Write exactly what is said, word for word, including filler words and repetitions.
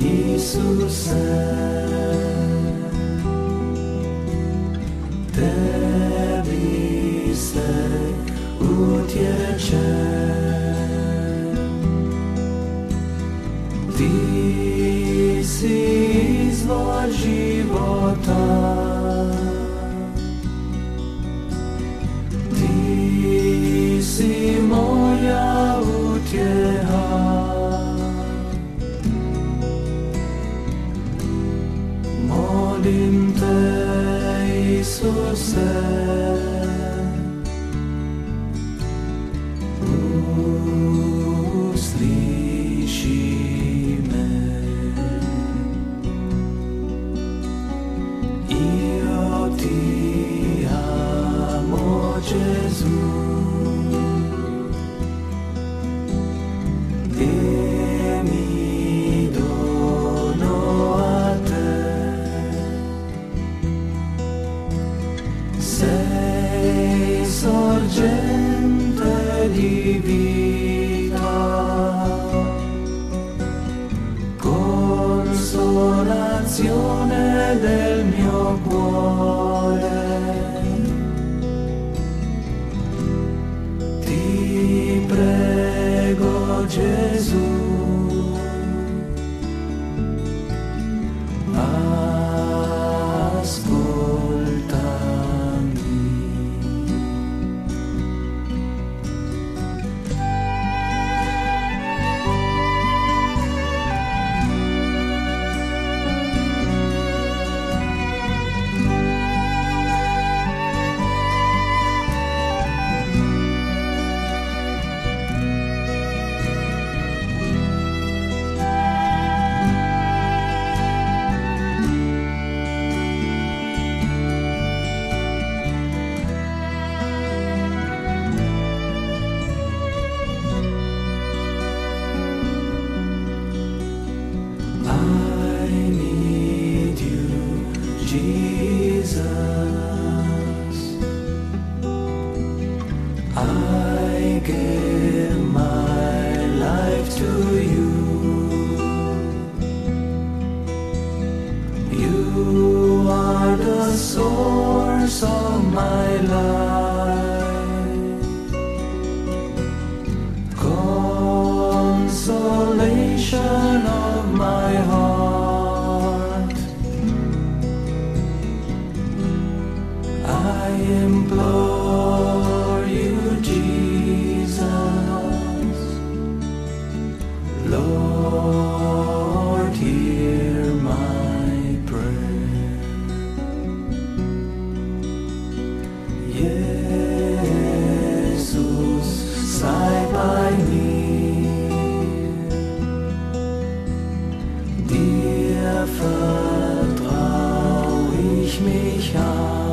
Iisuse, Tebi se utječem. Ti si izvor života, Ti si moja utjeha. Molim te, Iisuse, usliši me. Io ti amo, Gesù, e mi dono a te. Sei sorgente di vita, consolazione del mio cuore. Ti prego, Gesù, Jesus, I give my life to you. You are the source of my life, consolation of my heart. I implore you, Jesus, Lord, hear my prayer. Jesus, sei bei mir, dir vertrau ich mich an.